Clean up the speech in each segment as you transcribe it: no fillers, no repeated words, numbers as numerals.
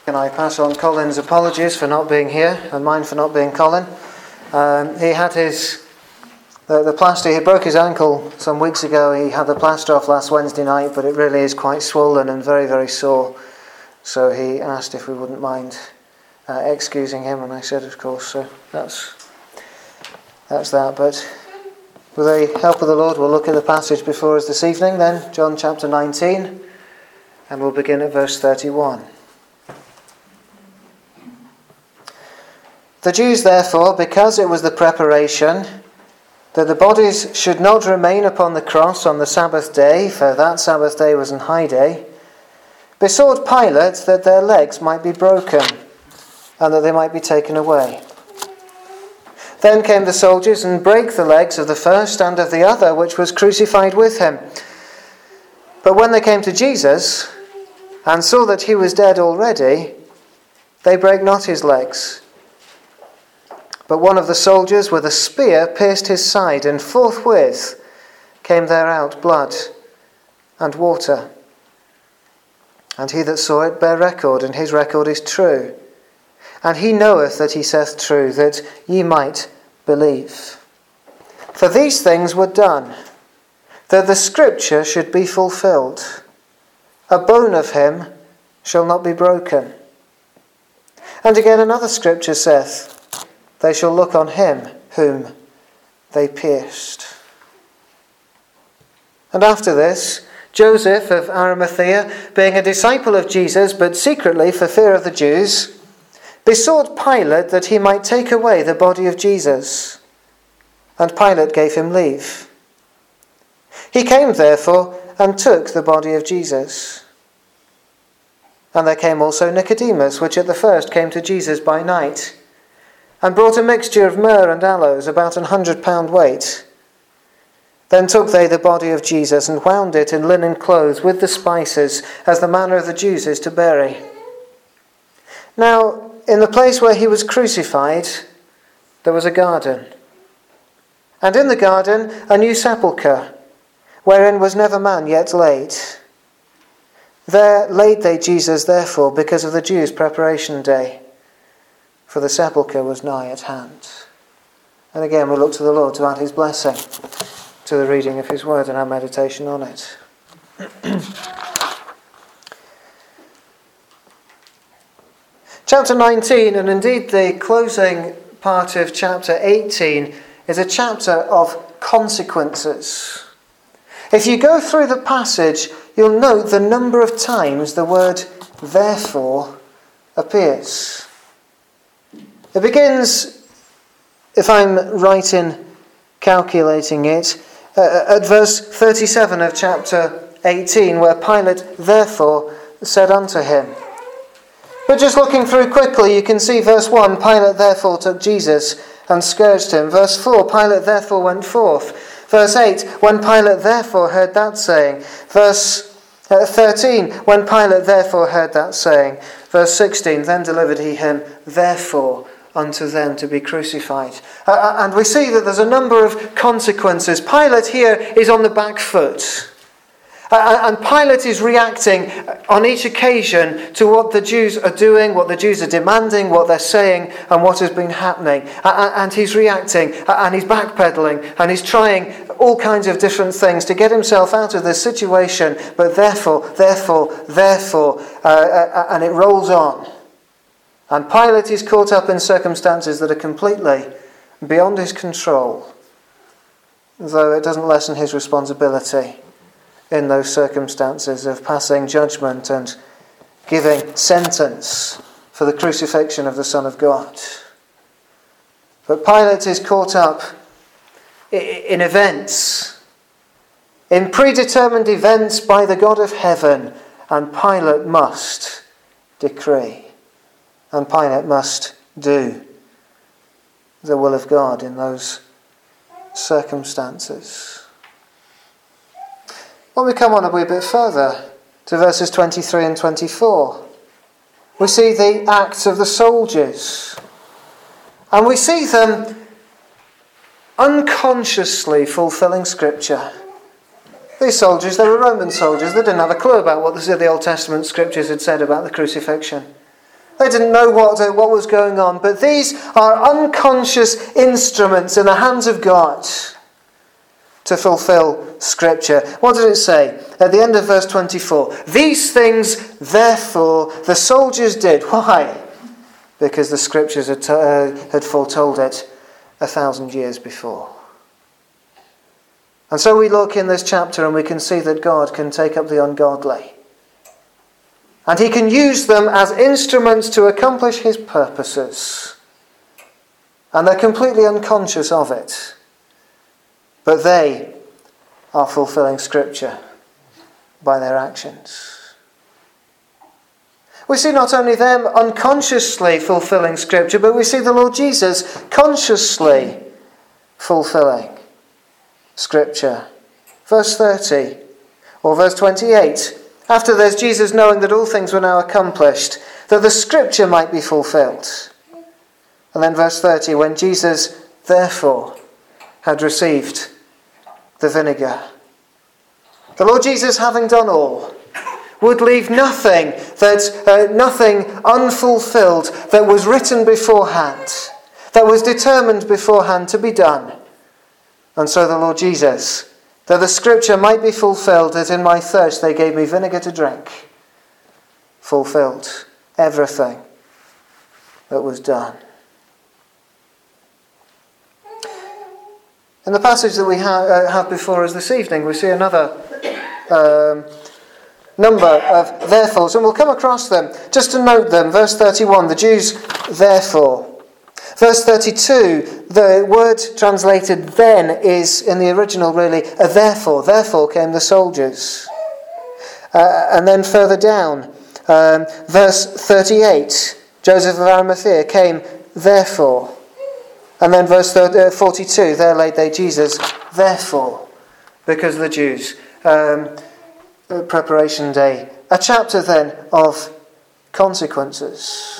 Can I pass on Colin's apologies for not being here and mine for not being Colin? He had the plaster. He broke his ankle some weeks ago. He had the plaster off last Wednesday night, but it really is quite swollen and very, very sore. So he asked if we wouldn't mind excusing him, and I said, of course. So that's that. But with the help of the Lord, we'll look at the passage before us this evening. Then John chapter 19, and we'll begin at verse 31. The Jews, therefore, because it was the preparation that the bodies should not remain upon the cross on the Sabbath day, for that Sabbath day was an high day, besought Pilate that their legs might be broken, and that they might be taken away. Then came the soldiers and brake the legs of the first and of the other, which was crucified with him. But when they came to Jesus, and saw that he was dead already, they brake not his legs. But one of the soldiers with a spear pierced his side, and forthwith came there out blood and water. And he that saw it bare record, and his record is true. And he knoweth that he saith true, that ye might believe. For these things were done, that the scripture should be fulfilled. A bone of him shall not be broken. And again another scripture saith, they shall look on him whom they pierced. And after this, Joseph of Arimathea, being a disciple of Jesus, but secretly for fear of the Jews, besought Pilate that he might take away the body of Jesus. And Pilate gave him leave. He came therefore and took the body of Jesus. And there came also Nicodemus, which at the first came to Jesus by night, and brought a mixture of myrrh and aloes, about 100 pound weight. Then took they the body of Jesus, and wound it in linen clothes with the spices, as the manner of the Jews is to bury. Now, in the place where he was crucified, there was a garden. And in the garden a new sepulchre, wherein was never man yet laid. There laid they Jesus therefore, because of the Jews' preparation day, for the sepulchre was nigh at hand. And again we look to the Lord to add his blessing to the reading of his word and our meditation on it. Chapter 19, and indeed the closing part of chapter 18, is a chapter of consequences. If you go through the passage, you'll note the number of times the word therefore appears. It begins, if I'm right in calculating it, at verse 37 of chapter 18, where Pilate therefore said unto him. But just looking through quickly, you can see verse 1, Pilate therefore took Jesus and scourged him. Verse 4, Pilate therefore went forth. Verse 8, when Pilate therefore heard that saying. Verse 13, when Pilate therefore heard that saying. Verse 16, then delivered he him therefore unto them to be crucified. And we see that there's a number of consequences. Pilate here is on the back foot. And Pilate is reacting on each occasion to what the Jews are doing, what the Jews are demanding, what they're saying, and what has been happening. And he's reacting, and he's backpedaling, and he's trying all kinds of different things to get himself out of this situation. But therefore, and it rolls on. And Pilate is caught up in circumstances that are completely beyond his control, though it doesn't lessen his responsibility in those circumstances of passing judgment and giving sentence for the crucifixion of the Son of God. But Pilate is caught up in events, in predetermined events by the God of heaven, and Pilate must decree. And Pilate must do the will of God in those circumstances. When we come on a wee bit further to verses 23 and 24, we see the acts of the soldiers. And we see them unconsciously fulfilling Scripture. These soldiers, they were Roman soldiers. They didn't have a clue about what the Old Testament Scriptures had said about the crucifixion. They didn't know what was going on, but these are unconscious instruments in the hands of God to fulfill Scripture. What did it say? At the end of verse 24, these things, therefore, the soldiers did. Why? Because the Scriptures had foretold it 1,000 years before. And so we look in this chapter and we can see that God can take up the ungodly. And he can use them as instruments to accomplish his purposes. And they're completely unconscious of it. But they are fulfilling Scripture by their actions. We see not only them unconsciously fulfilling Scripture, but we see the Lord Jesus consciously fulfilling Scripture. Verse 30 or verse 28. After there's Jesus knowing that all things were now accomplished, that the Scripture might be fulfilled. And then verse 30, when Jesus therefore had received the vinegar. The Lord Jesus, having done all, would leave nothing unfulfilled that was written beforehand, that was determined beforehand to be done. And so the Lord Jesus, that the Scripture might be fulfilled, that in my thirst they gave me vinegar to drink, fulfilled everything that was done. In the passage that we have before us this evening, we see another number of therefores, and we'll come across them. Just to note them, verse 31, the Jews therefore. Verse 32, the word translated then is, in the original really, a therefore. Therefore came the soldiers. And then further down, verse 38, Joseph of Arimathea came therefore. And then verse 42, there laid they Jesus therefore, because of the Jews. Preparation day. A chapter then of consequences.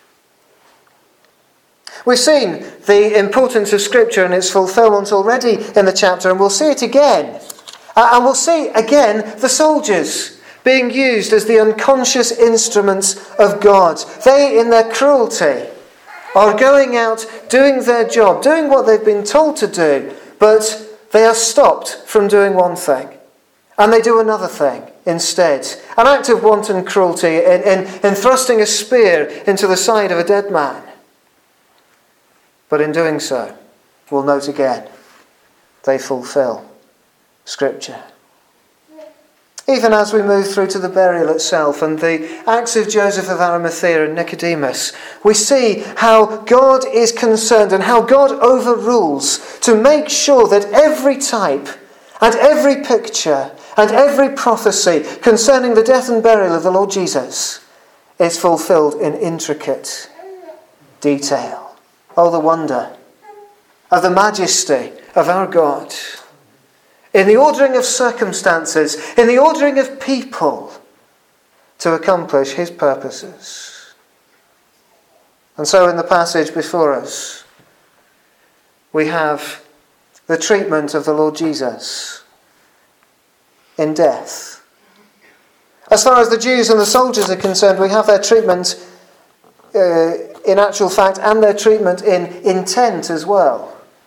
We've seen the importance of Scripture and its fulfillment already in the chapter, and we'll see it again. And we'll see again the soldiers being used as the unconscious instruments of God. They, in their cruelty, are going out, doing their job, doing what they've been told to do, but they are stopped from doing one thing. And they do another thing instead. An act of wanton cruelty in thrusting a spear into the side of a dead man. But in doing so, we'll note again, they fulfill Scripture. Even as we move through to the burial itself and the acts of Joseph of Arimathea and Nicodemus, we see how God is concerned and how God overrules to make sure that every type and every picture and every prophecy concerning the death and burial of the Lord Jesus is fulfilled in intricate detail. Oh, the wonder of the majesty of our God. In the ordering of circumstances, in the ordering of people to accomplish his purposes. And so in the passage before us, we have the treatment of the Lord Jesus in death. As far as the Jews and the soldiers are concerned, we have their treatment in actual fact and their treatment in intent as well.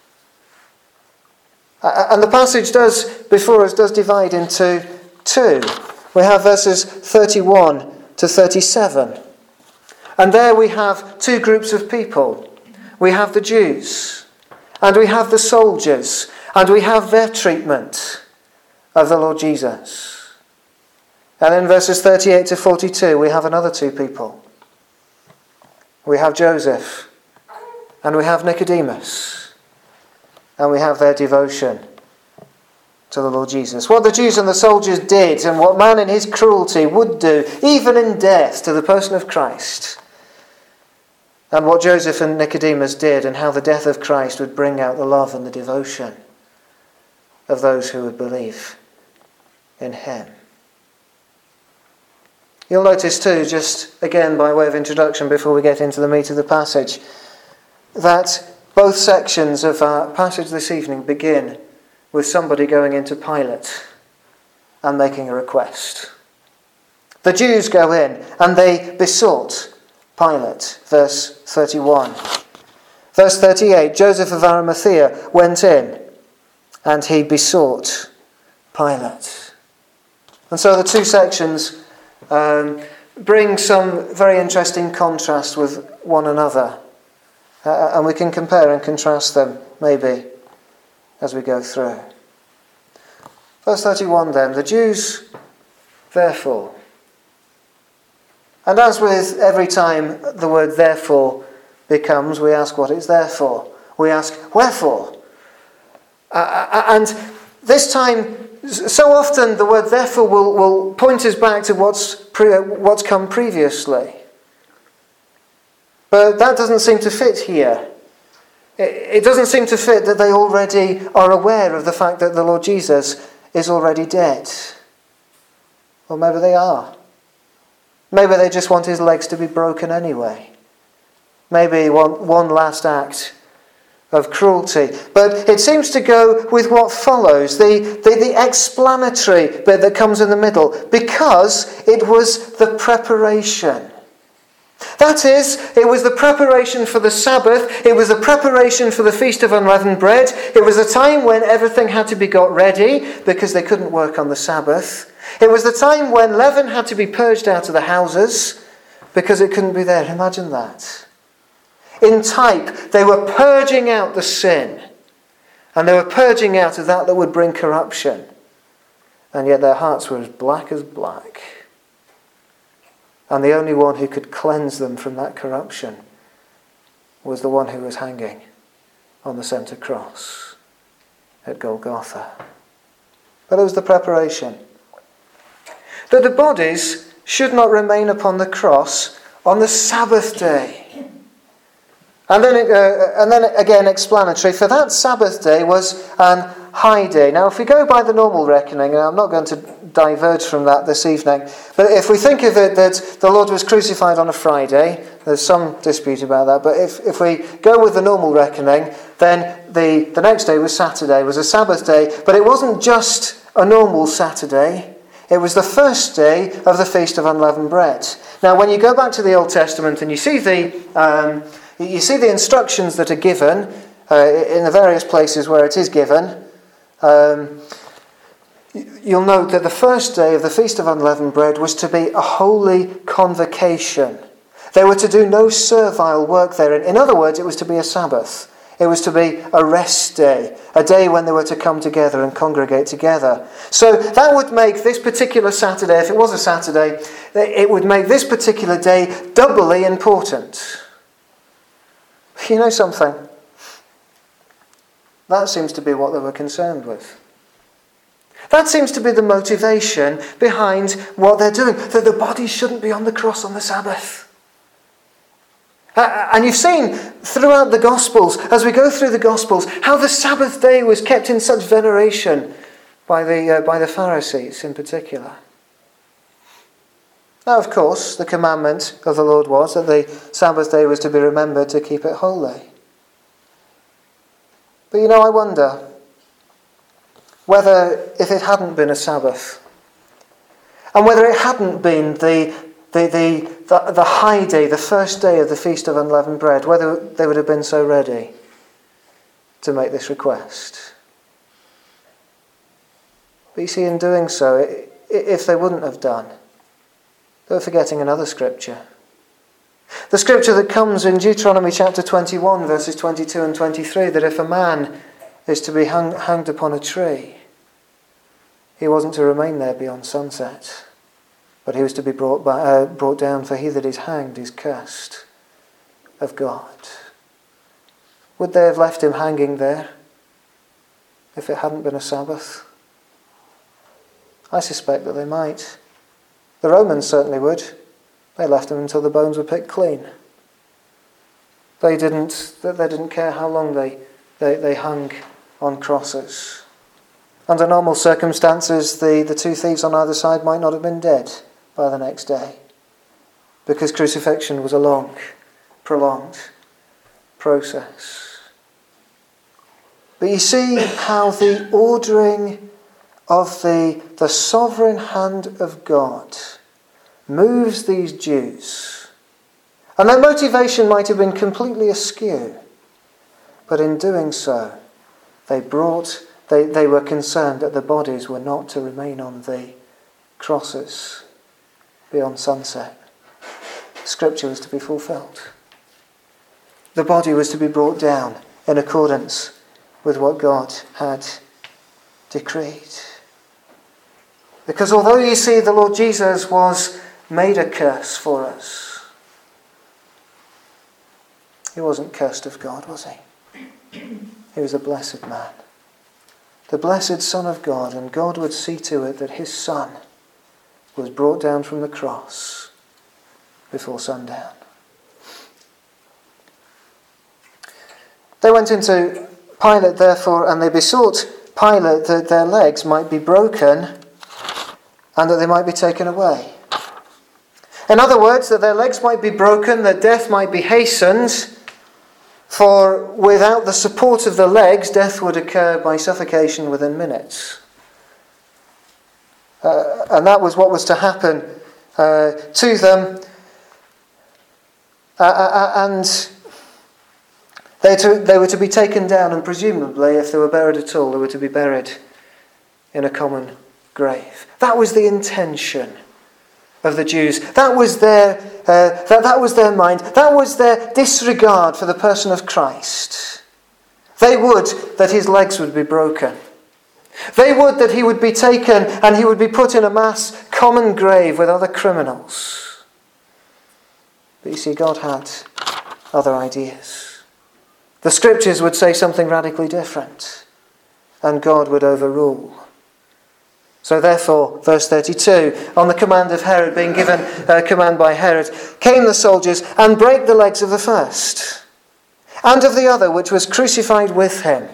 And the passage before us does divide into two. We have verses 31 to 37. And there we have two groups of people. We have the Jews, and we have the soldiers, and we have their treatment of the Lord Jesus. And in verses 38 to 42, we have another two people. We have Joseph, and we have Nicodemus, and we have their devotion to the Lord Jesus. What the Jews and the soldiers did, and what man in his cruelty would do, even in death, to the person of Christ. And what Joseph and Nicodemus did, and how the death of Christ would bring out the love and the devotion of those who would believe in him. You'll notice too, just again by way of introduction before we get into the meat of the passage, that both sections of our passage this evening begin with somebody going into Pilate and making a request. The Jews go in and they besought Pilate, verse 31. Verse 38, Joseph of Arimathea went in and he besought Pilate. And so the two sections bring some very interesting contrast with one another. And we can compare and contrast them, maybe, as we go through. Verse 31 then, the Jews, therefore. And as with every time the word therefore becomes, we ask what it's there for. We ask, wherefore? And this time, so often the word therefore will point us back to what's come previously. But that doesn't seem to fit here. It doesn't seem to fit that they already are aware of the fact that the Lord Jesus is already dead. Or maybe they are. Maybe they just want his legs to be broken anyway. Maybe one last act of cruelty. But it seems to go with what follows, the explanatory bit that comes in the middle, because it was the preparation. That is, it was the preparation for the Sabbath, it was the preparation for the Feast of Unleavened Bread, it was a time when everything had to be got ready because they couldn't work on the Sabbath. It was the time when leaven had to be purged out of the houses because it couldn't be there. Imagine that. In type, they were purging out the sin, and they were purging out of that would bring corruption, and yet their hearts were as black as black. And the only one who could cleanse them from that corruption was the one who was hanging on the centre cross at Golgotha. But it was the preparation. That the bodies should not remain upon the cross on the Sabbath day. And then again explanatory, for that Sabbath day was an high day. Now if we go by the normal reckoning, and I'm not going to diverge from that this evening, but if we think of it that the Lord was crucified on a Friday, there's some dispute about that, but if we go with the normal reckoning, then the next day was Saturday, was a Sabbath day, but it wasn't just a normal Saturday, it was the first day of the Feast of Unleavened Bread. Now when you go back to the Old Testament and you see the instructions that are given in the various places where it is given, you'll note that the first day of the Feast of Unleavened Bread was to be a holy convocation. They were to do no servile work therein. In other words, it was to be a Sabbath. It was to be a rest day, a day when they were to come together and congregate together. So that would make this particular Saturday, if it was a Saturday, it would make this particular day doubly important. You know something? That seems to be what they were concerned with. That seems to be the motivation behind what they're doing. That the bodies shouldn't be on the cross on the Sabbath. And you've seen throughout the Gospels, as we go through the Gospels, how the Sabbath day was kept in such veneration by the Pharisees in particular. Now, of course, the commandment of the Lord was that the Sabbath day was to be remembered to keep it holy. But I wonder whether, if it hadn't been a Sabbath, and whether it hadn't been the high day, the first day of the Feast of Unleavened Bread, whether they would have been so ready to make this request. But you see, in doing so, if they wouldn't have done, they were forgetting another scripture. The scripture that comes in Deuteronomy chapter 21, verses 22 and 23, that if a man is to be hanged upon a tree, he wasn't to remain there beyond sunset, but he was to be brought down, for he that is hanged is cursed of God. Would they have left him hanging there if it hadn't been a Sabbath? I suspect that they might. The Romans certainly would. They left him until the bones were picked clean. They didn't care how long they hung on crosses. Under normal circumstances, the two thieves on either side might not have been dead by the next day, because crucifixion was a long, prolonged process. But you see how the ordering of the sovereign hand of God moves these Jews, And their motivation might have been completely askew. But in doing so, they were concerned that the bodies were not to remain on the crosses beyond sunset. Scripture was to be fulfilled. The body was to be brought down in accordance with what God had decreed. Because although you see the Lord Jesus was made a curse for us, he wasn't cursed of God, was he? He was a blessed man. The blessed Son of God, and God would see to it that his Son was brought down from the cross before sundown. They went into Pilate, therefore, and they besought Pilate that their legs might be broken and that they might be taken away. In other words, that their legs might be broken, that death might be hastened, for without the support of the legs, death would occur by suffocation within minutes. And that was what was to happen to them. And they were to be taken down, and presumably, if they were buried at all, they were to be buried in a common grave. That was the intention of the Jews. That was their mind. That was their disregard for the person of Christ. They would that his legs would be broken. They would that he would be taken and he would be put in a mass common grave with other criminals. But you see, God had other ideas. The Scriptures would say something radically different, and God would overrule. So therefore, verse 32, on the command of Herod, being given a command by Herod, came the soldiers and brake the legs of the first, and of the other which was crucified with him.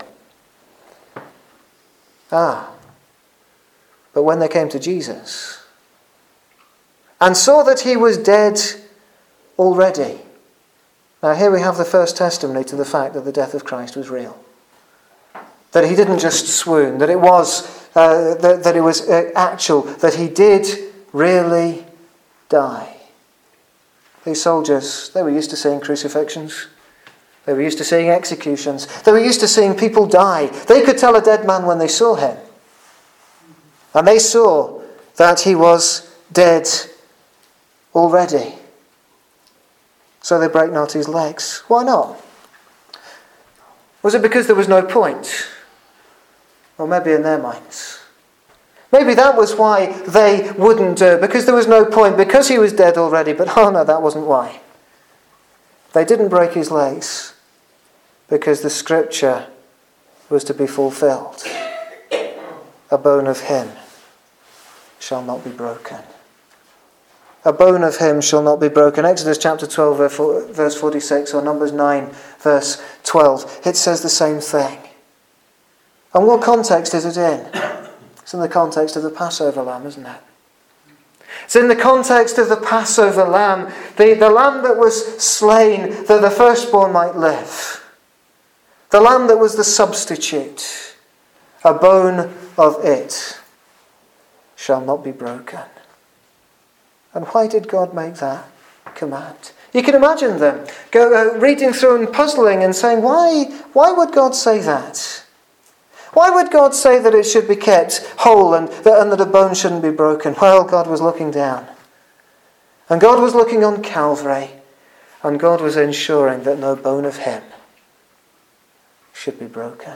But when they came to Jesus, and saw that he was dead already. Now here we have the first testimony to the fact that the death of Christ was real. That he didn't just swoon, that it was actual, that he did really die. These soldiers, they were used to seeing crucifixions. They were used to seeing executions. They were used to seeing people die. They could tell a dead man when they saw him. And they saw that he was dead already. So they break not his legs. Why not? Was it because there was no point? Or maybe in their minds. Maybe that was why they wouldn't do it, because there was no point, because he was dead already. But oh no, that wasn't why. They didn't break his legs because the Scripture was to be fulfilled. A bone of him shall not be broken. A bone of him shall not be broken. Exodus chapter 12 verse 46, or Numbers 9 verse 12. It says the same thing. And what context is it in? It's in the context of the Passover lamb, isn't it? It's in the context of the Passover lamb, the lamb that was slain that the firstborn might live. The lamb that was the substitute. A bone of it shall not be broken. And why did God make that command? You can imagine them reading through and puzzling and saying, why would God say that? Why would God say that it should be kept whole and that a bone shouldn't be broken? Well, God was looking down. And God was looking on Calvary. And God was ensuring that no bone of him should be broken.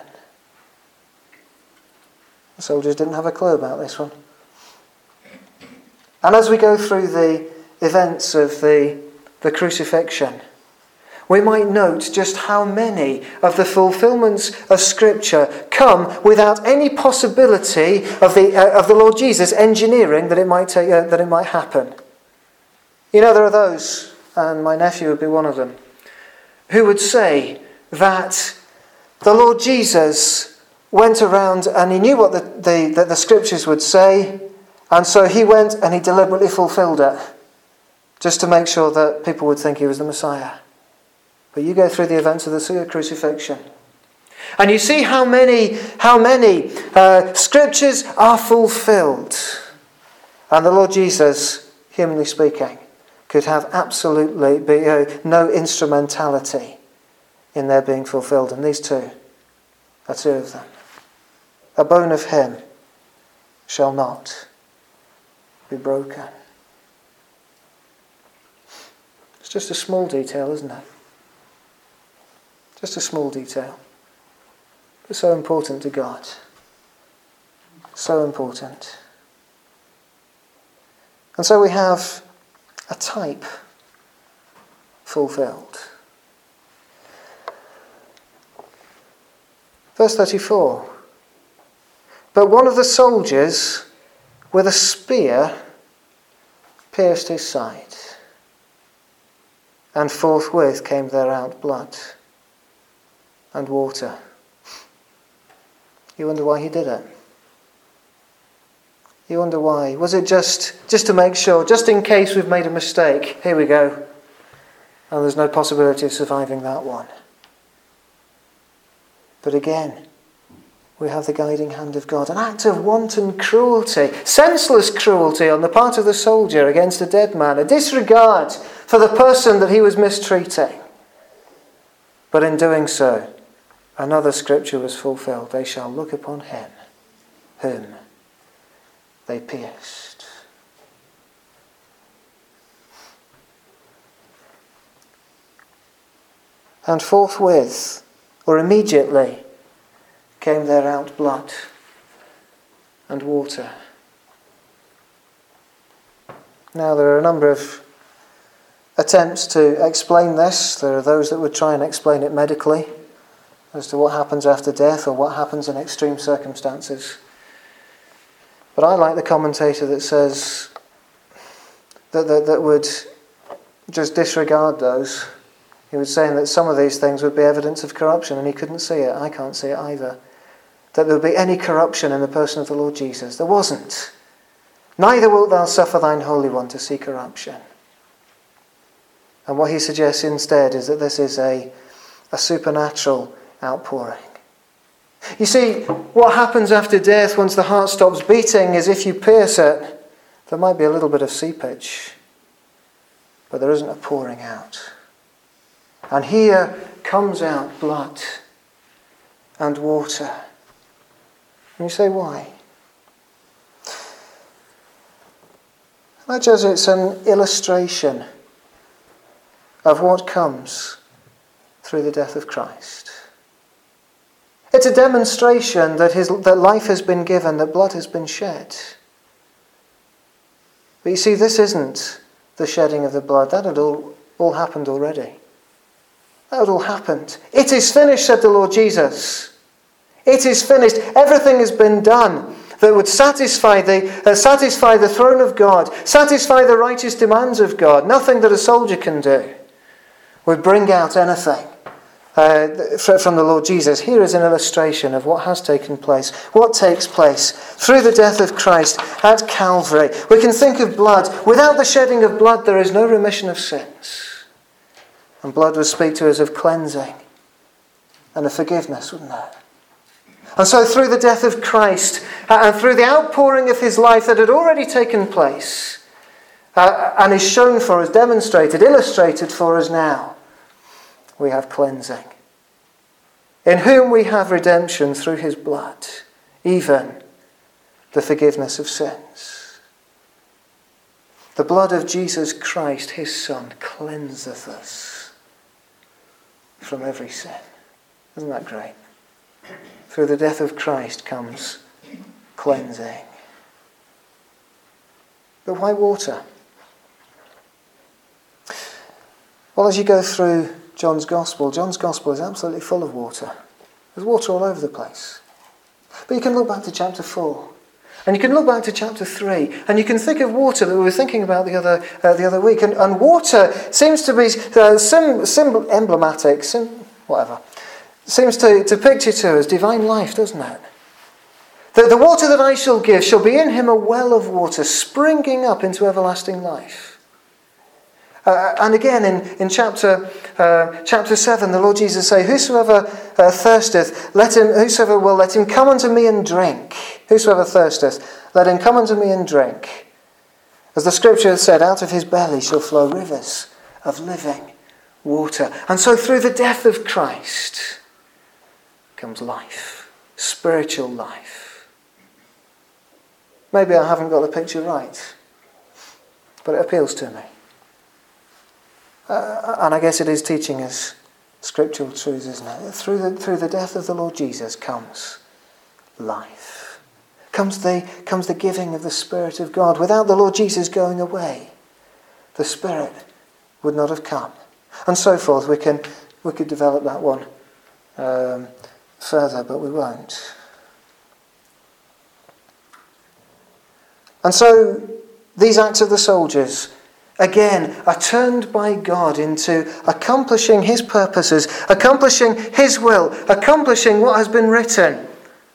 The soldiers didn't have a clue about this one. And as we go through the events of the crucifixion, we might note just how many of the fulfillments of Scripture come without any possibility of the Lord Jesus engineering that it might happen. You know, there are those, and my nephew would be one of them, who would say that the Lord Jesus went around and he knew what the Scriptures would say, and so he went and he deliberately fulfilled it, just to make sure that people would think he was the Messiah. But you go through the events of the crucifixion, and you see how many Scriptures are fulfilled. And the Lord Jesus, humanly speaking, could have absolutely no instrumentality in their being fulfilled. And these two are two of them. A bone of him shall not be broken. It's just a small detail, isn't it? Just a small detail. But so important to God. So important. And so we have a type fulfilled. Verse 34. But one of the soldiers with a spear pierced his side, and forthwith came there out blood and water. You wonder why he did it? You wonder why? Was it just to make sure, just in case we've made a mistake, here we go, and there's no possibility of surviving that one? But again, we have the guiding hand of God. An act of wanton cruelty, senseless cruelty on the part of the soldier against a dead man, a disregard for the person that he was mistreating. But in doing so, another scripture was fulfilled. They shall look upon him whom they pierced. And forthwith, or immediately, came there out blood and water. Now there are a number of attempts to explain this. There are those that would try and explain it medically as to what happens after death or what happens in extreme circumstances. But I like the commentator that says that would just disregard those. He was saying that some of these things would be evidence of corruption, and he couldn't see it. I can't see it either. That there would be any corruption in the person of the Lord Jesus. There wasn't. Neither wilt thou suffer thine Holy One to see corruption. And what he suggests instead is that this is a supernatural outpouring. You see, what happens after death once the heart stops beating is if you pierce it, there might be a little bit of seepage, but there isn't a pouring out. And here comes out blood and water. And you say, why? Just it's an illustration of what comes through the death of Christ. It's a demonstration that life has been given, that blood has been shed. But you see, this isn't the shedding of the blood. That had all happened already. That had all happened. It is finished, said the Lord Jesus. It is finished. Everything has been done that would satisfy the throne of God, satisfy the righteous demands of God. Nothing that a soldier can do would bring out anything from the Lord Jesus. Here is an illustration of what has taken place, what takes place through the death of Christ at Calvary. We can think of blood. Without the shedding of blood, there is no remission of sins. And blood would speak to us of cleansing and of forgiveness, wouldn't it? And so through the death of Christ and through the outpouring of his life that had already taken place and is shown for us, demonstrated, illustrated for us now, we have cleansing. In whom we have redemption through his blood, even the forgiveness of sins. The blood of Jesus Christ, his Son, cleanseth us from every sin. Isn't that great? Through the death of Christ comes cleansing. But why water? Well, as you go through John's Gospel is absolutely full of water. There's water all over the place. But you can look back to chapter 4. And you can look back to chapter 3. And you can think of water that we were thinking about the other week. And water seems to be emblematic, seems to picture to us divine life, doesn't it? The water that I shall give shall be in him a well of water springing up into everlasting life. And again in chapter 7, the Lord Jesus say, whosoever thirsteth, whosoever will, let him come unto me and drink. Whosoever thirsteth, let him come unto me and drink. As the scripture has said, out of his belly shall flow rivers of living water. And so through the death of Christ comes life, spiritual life. Maybe I haven't got the picture right, but it appeals to me. And I guess it is teaching us scriptural truths, isn't it? Through the death of the Lord Jesus comes life. Comes the giving of the Spirit of God. Without the Lord Jesus going away, the Spirit would not have come. And so forth. We could develop that one further, but we won't. And so these acts of the soldiers, again, are turned by God into accomplishing his purposes, accomplishing his will, accomplishing what has been written.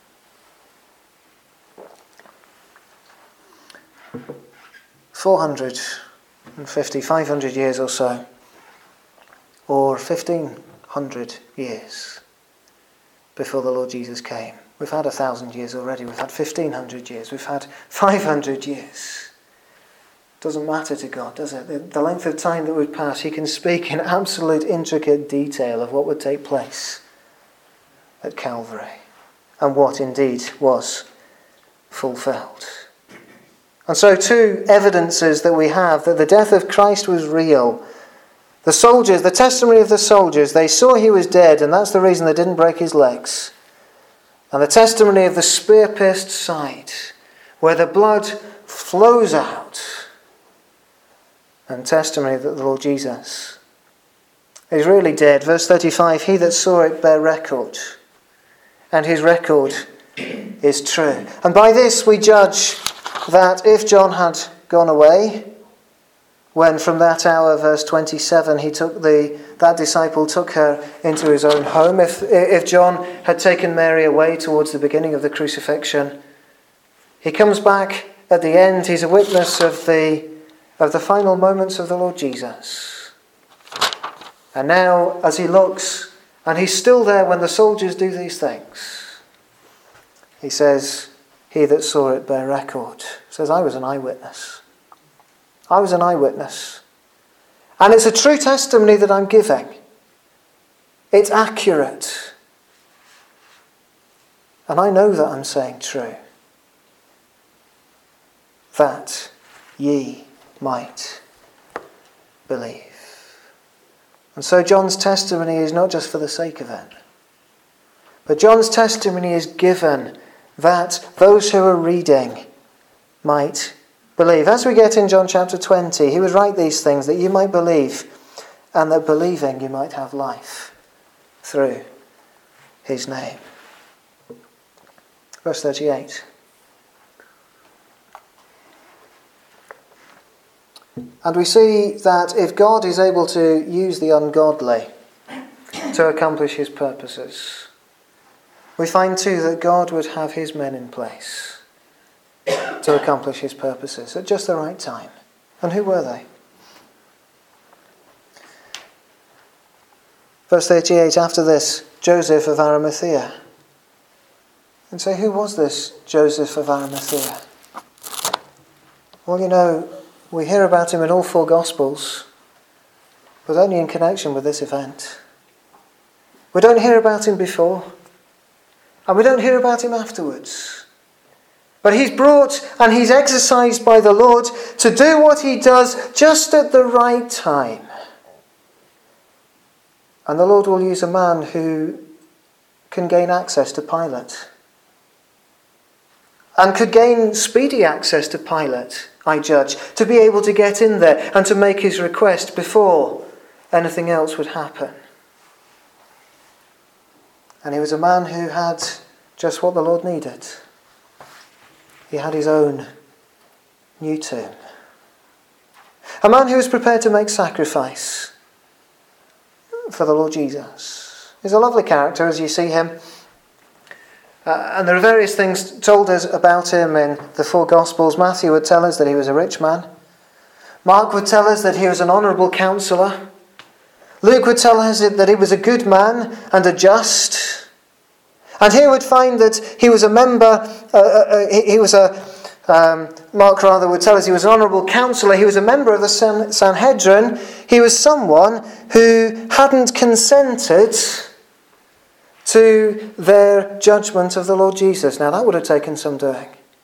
"450, 500 years or so, or 1,500 years before the Lord Jesus came. We've had 1,000 years already, we've had 1,500 years, we've had 500 years. Doesn't matter to God, does it? The length of time that would pass, he can speak in absolute intricate detail of what would take place at Calvary, and what indeed was fulfilled. And so two evidences that we have that the death of Christ was real. The soldiers, the testimony of the soldiers, they saw he was dead, and that's the reason they didn't break his legs. And the testimony of the spear-pierced side, where the blood flows out. And testimony that the Lord Jesus is really dead. Verse 35, he that saw it bare record, and his record is true. And by this we judge that if John had gone away, when from that hour, verse 27, that disciple took her into his own home, if John had taken Mary away towards the beginning of the crucifixion, he comes back at the end, he's a witness of the final moments of the Lord Jesus. And now, as he looks, and he's still there when the soldiers do these things, he says, he that saw it bear record. He says, I was an eyewitness. I was an eyewitness. And it's a true testimony that I'm giving. It's accurate. And I know that I'm saying true. That ye might believe. And so John's testimony is not just for the sake of it, but John's testimony is given that those who are reading might believe. As we get in John chapter 20, he would write these things that you might believe, and that believing you might have life through his name. Verse 38. And we see that if God is able to use the ungodly to accomplish his purposes, we find too that God would have his men in place to accomplish his purposes at just the right time. And who were they? Verse 38, after this, Joseph of Arimathea. And so who was this Joseph of Arimathea? Well, you know, we hear about him in all four Gospels, but only in connection with this event. We don't hear about him before, and we don't hear about him afterwards. But he's brought and he's exercised by the Lord to do what he does just at the right time. And the Lord will use a man who can gain access to Pilate, and could gain speedy access to Pilate, I judge, to be able to get in there and to make his request before anything else would happen. And he was a man who had just what the Lord needed. He had his own new tomb. A man who was prepared to make sacrifice for the Lord Jesus. He's a lovely character as you see him. And there are various things told us about him in the four Gospels. Matthew would tell us that he was a rich man. Mark would tell us that he was an honourable counsellor. Luke would tell us that he was a good man and a just. And here we'd find that he was a member, he was Mark rather would tell us he was an honourable counsellor. He was a member of the Sanhedrin. He was someone who hadn't consented to their judgment of the Lord Jesus. Now that would have taken some doing.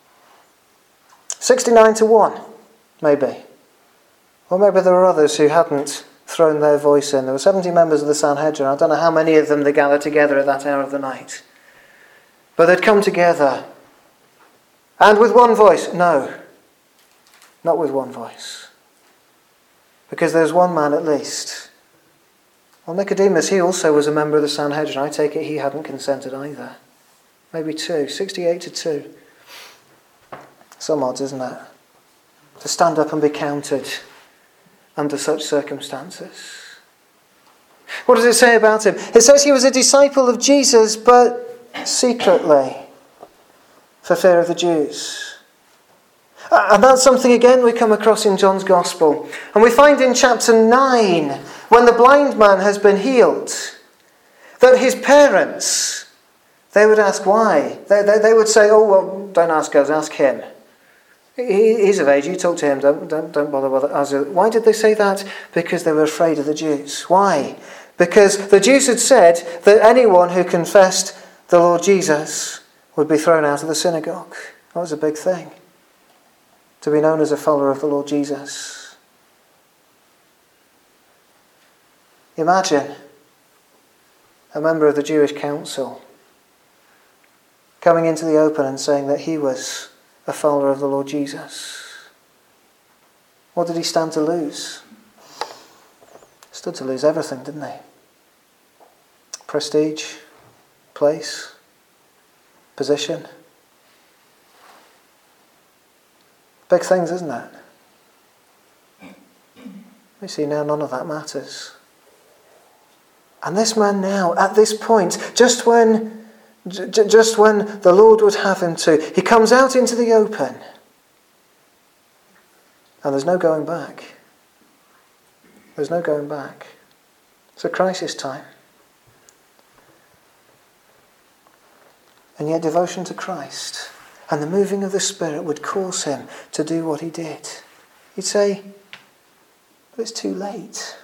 69-1, maybe. Or maybe there were others who hadn't thrown their voice in. There were 70 members of the Sanhedrin. I don't know how many of them they gathered together at that hour of the night. But they'd come together. And with one voice, no. Not with one voice. Because there's one man at least. Well, Nicodemus, he also was a member of the Sanhedrin. I take it he hadn't consented either. Maybe 2. 68-2. Some odds, isn't it? To stand up and be counted under such circumstances. What does it say about him? It says he was a disciple of Jesus, but secretly, for fear of the Jews. And that's something, again, we come across in John's Gospel. And we find in chapter 9, when the blind man has been healed, that his parents, they would ask why. They would say, oh, well, don't ask us, ask him. He's of age, you talk to him, don't bother us. Why did they say that? Because they were afraid of the Jews. Why? Because the Jews had said that anyone who confessed the Lord Jesus would be thrown out of the synagogue. That was a big thing. To be known as a follower of the Lord Jesus. Imagine a member of the Jewish council coming into the open and saying that he was a follower of the Lord Jesus. What did he stand to lose? He stood to lose everything, didn't he? Prestige, place, position. Big things, isn't it? We see now none of that matters. And this man now, at this point, just when the Lord would have him to, he comes out into the open. And there's no going back. There's no going back. It's a crisis time. And yet devotion to Christ and the moving of the Spirit would cause him to do what he did. He'd say, but it's too late.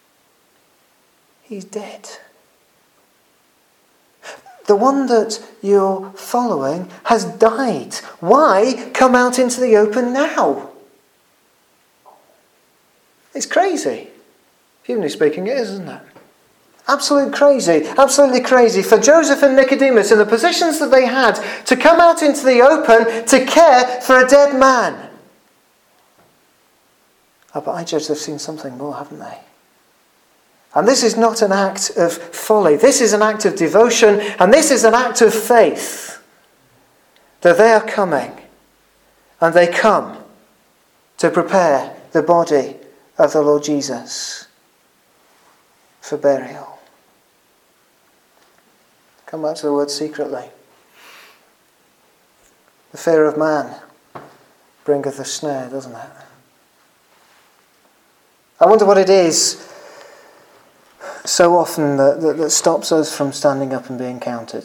He's dead. The one that you're following has died. Why come out into the open now? It's crazy. Humanly speaking, it is, isn't it? Absolutely crazy for Joseph and Nicodemus in the positions that they had to come out into the open to care for a dead man. Oh, but I judge they've seen something more, haven't they? And this is not an act of folly. This is an act of devotion, and this is an act of faith. That they are coming, and they come to prepare the body of the Lord Jesus for burial. Come back to the word secretly. The fear of man bringeth a snare, doesn't it? I wonder what it is so often that stops us from standing up and being counted.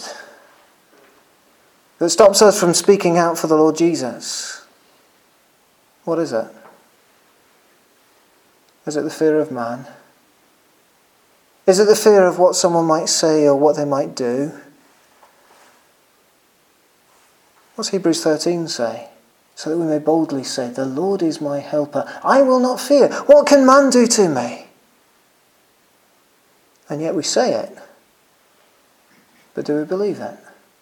That stops us from speaking out for the Lord Jesus. What is it? Is it the fear of man? Is it the fear of what someone might say or what they might do? What's Hebrews 13 say? So that we may boldly say, the Lord is my helper. I will not fear. What can man do to me? And yet we say it. But do we believe it?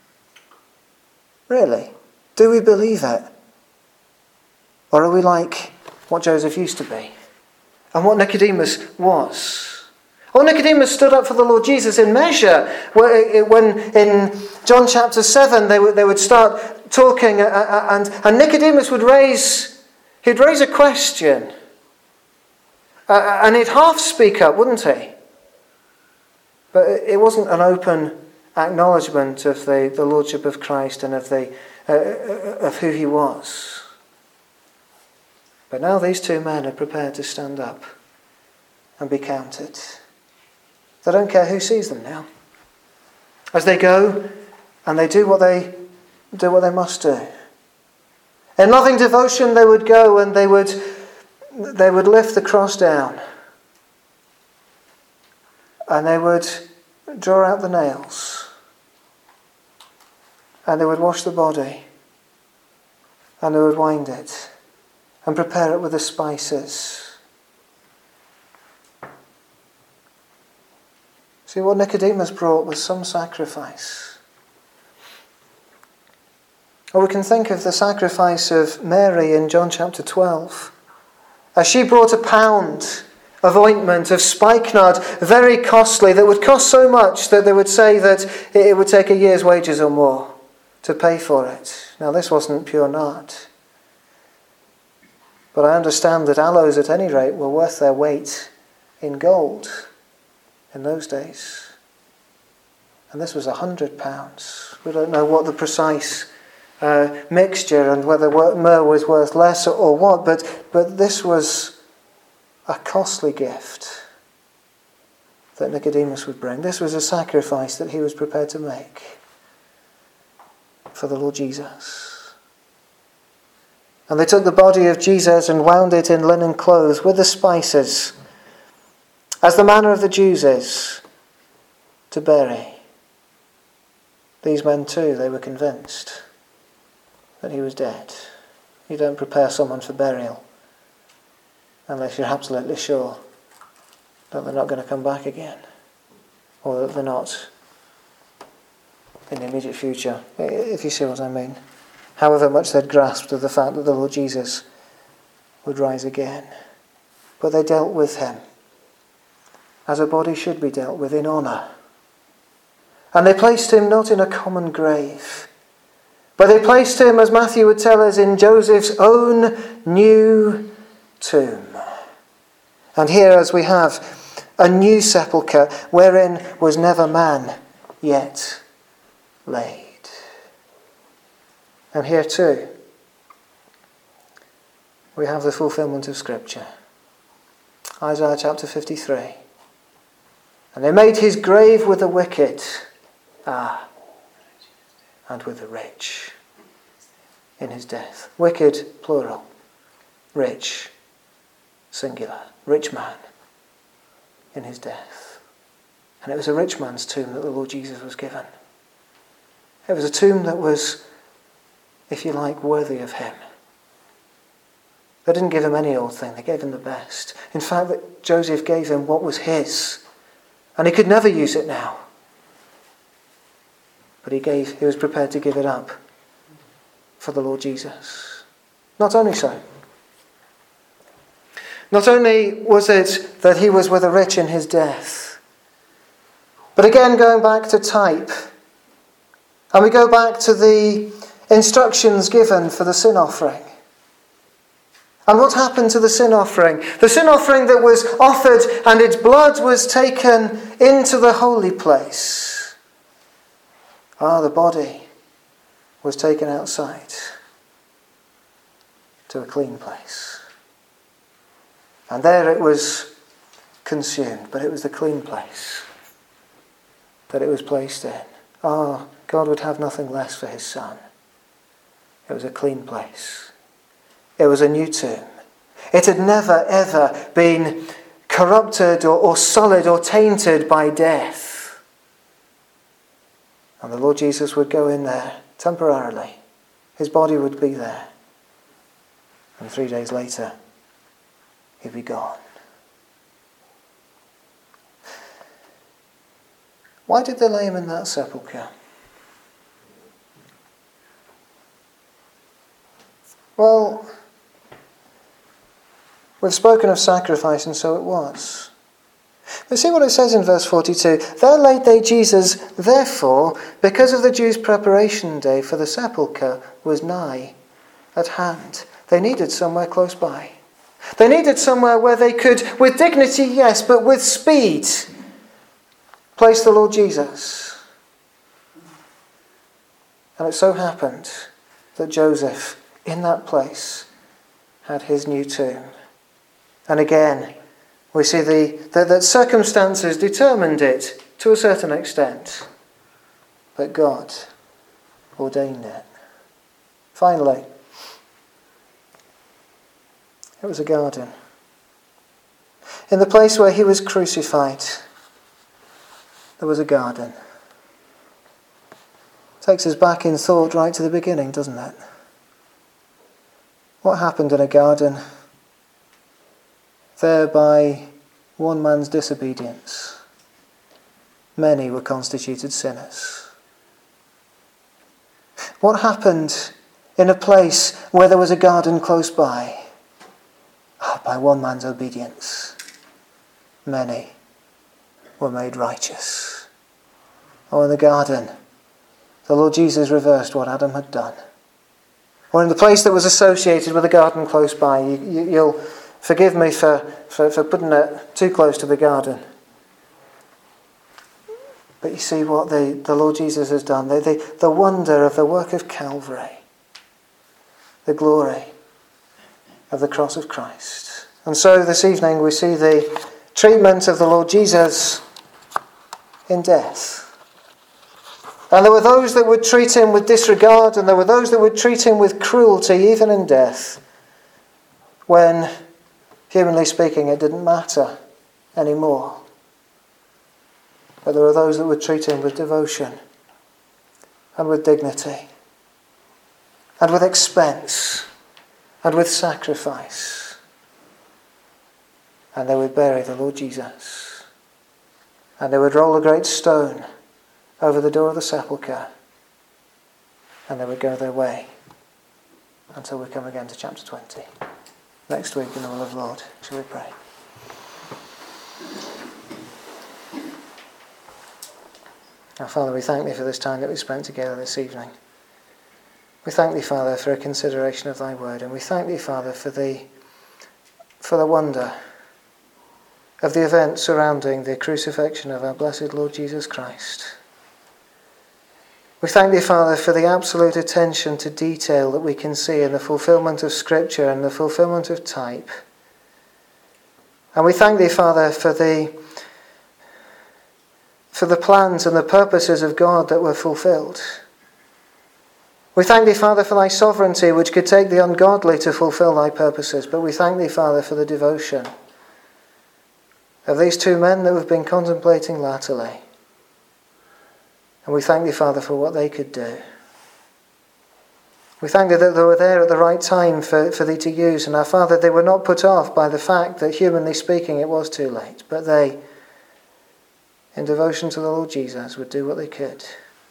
Really? Do we believe it? Or are we like what Joseph used to be? And what Nicodemus was? Oh, Nicodemus stood up for the Lord Jesus in measure. When in John chapter 7 they would start talking and Nicodemus would raise a question. And he'd half speak up, wouldn't he? But it wasn't an open acknowledgement of the Lordship of Christ and of who he was. But now these two men are prepared to stand up and be counted. They don't care who sees them now. As they go and they do what they must do. In loving devotion they would go and they would lift the cross down. And they would draw out the nails. And they would wash the body. And they would wind it. And prepare it with the spices. See, what Nicodemus brought was some sacrifice. Or we can think of the sacrifice of Mary in John chapter 12. As she brought a pound of ointment, of spikenard, very costly, that would cost so much that they would say that it would take a year's wages or more to pay for it. Now this wasn't pure nard. But I understand that aloes at any rate were worth their weight in gold in those days. And this was £100. We don't know what the precise mixture and whether myrrh was worth less or what, but this was a costly gift that Nicodemus would bring. This was a sacrifice that he was prepared to make for the Lord Jesus. And they took the body of Jesus and wound it in linen clothes with the spices, as the manner of the Jews is, to bury. These men too, they were convinced that he was dead. You don't prepare someone for burial unless you're absolutely sure that they're not going to come back again, or that they're not in the immediate future, if you see what I mean. However much they'd grasped of the fact that the Lord Jesus would rise again. But they dealt with him as a body should be dealt with, in honour. And they placed him not in a common grave, but they placed him, as Matthew would tell us, in Joseph's own new tomb. And here, as we have a new sepulchre, wherein was never man yet laid. And here too, we have the fulfillment of Scripture. Isaiah chapter 53. And they made his grave with the wicked, and with the rich in his death. Wicked, plural. Rich, singular. Rich man in his death. And it was a rich man's tomb that the Lord Jesus was given. It was a tomb that was, if you like, worthy of him. They didn't give him any old thing, they gave him the best. In fact, that Joseph gave him what was his, and he could never use it now. But he was prepared to give it up for the Lord Jesus. Not only so. Not only was it that he was with the rich in his death, but again going back to type, and we go back to the instructions given for the sin offering. And what happened to the sin offering? The sin offering that was offered and its blood was taken into the holy place. The body was taken outside to a clean place. And there it was consumed, but it was the clean place that it was placed in. God would have nothing less for his Son. It was a clean place. It was a new tomb. It had never ever been corrupted or sullied or tainted by death. And the Lord Jesus would go in there temporarily. His body would be there. And 3 days later, he'd be gone. Why did they lay him in that sepulchre? Well, we've spoken of sacrifice, and so it was. But see what it says in verse 42. There laid they Jesus, therefore, because of the Jews' preparation day for the sepulchre was nigh at hand. They needed somewhere close by. They needed somewhere where they could, with dignity, yes, but with speed, place the Lord Jesus. And it so happened that Joseph, in that place, had his new tomb. And again, we see that circumstances determined it to a certain extent. But God ordained it. Finally, It was a garden. In the place where he was crucified, there was a garden. Takes us back in thought right to the beginning, doesn't it? What happened in a garden? There, by one man's disobedience, many were constituted sinners. What happened in a place where there was a garden close by? By one man's obedience, many were made righteous. In the garden, the Lord Jesus reversed what Adam had done. Or in the place that was associated with a garden close by, you'll forgive me for putting it too close to the garden. But you see what the Lord Jesus has done. The wonder of the work of Calvary. The glory of the cross of Christ. And so this evening we see the treatment of the Lord Jesus in death. And there were those that would treat him with disregard, and there were those that would treat him with cruelty, even in death, when, humanly speaking, it didn't matter anymore. But there were those that would treat him with devotion, and with dignity, and with expense, and with sacrifice. And they would bury the Lord Jesus. And they would roll a great stone over the door of the sepulchre, and they would go their way until we come again to chapter 20. Next week in the will of the Lord, shall we pray? Our Father, we thank thee for this time that we spent together this evening. We thank thee, Father, for a consideration of thy word, and we thank thee, Father, for the wonder of the events surrounding the crucifixion of our blessed Lord Jesus Christ. We thank thee, Father, for the absolute attention to detail that we can see in the fulfillment of Scripture and the fulfillment of type. And we thank thee, Father, for the plans and the purposes of God that were fulfilled. We thank thee, Father, for thy sovereignty, which could take the ungodly to fulfill thy purposes. But we thank thee, Father, for the devotion of these two men that we've been contemplating latterly. And we thank thee, Father, for what they could do. We thank thee that they were there at the right time for thee to use. And our Father, they were not put off by the fact that, humanly speaking, it was too late. But they, in devotion to the Lord Jesus, would do what they could.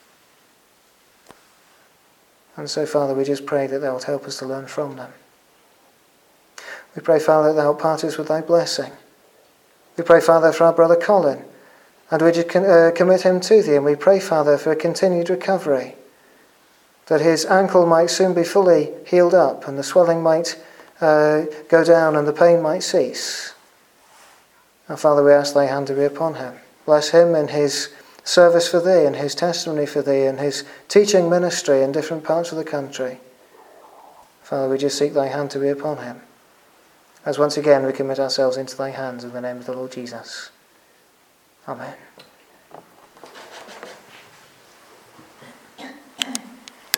And so, Father, we just pray that thou wilt help us to learn from them. We pray, Father, that thou wilt part us with thy blessing. We pray, Father, for our brother Colin, and we just commit him to thee, and we pray, Father, for a continued recovery, that his ankle might soon be fully healed up, and the swelling might go down, and the pain might cease. And Father, we ask thy hand to be upon him. Bless him in his service for thee, and his testimony for thee, and his teaching ministry in different parts of the country. Father, we just seek thy hand to be upon him, as once again we commit ourselves into thy hands in the name of the Lord Jesus. Amen.